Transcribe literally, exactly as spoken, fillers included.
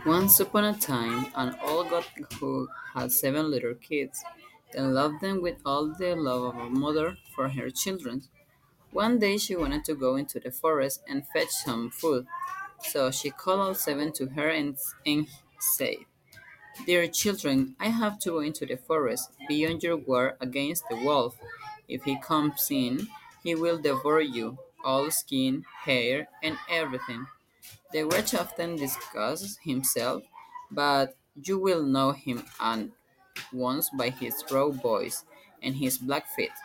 Once upon a time, an old god who had seven little kids and loved them with all the love of a mother for her children. One day she wanted to go into the forest and fetch some food, so she called all seven to her and, and said, "Dear children, I have to go into the forest. Be on your guard against the wolf. If he comes in, he will devour you, all skin, hair, and everything. The wretch often disguises himself, but you will know him at once by his raw voice and his black feet.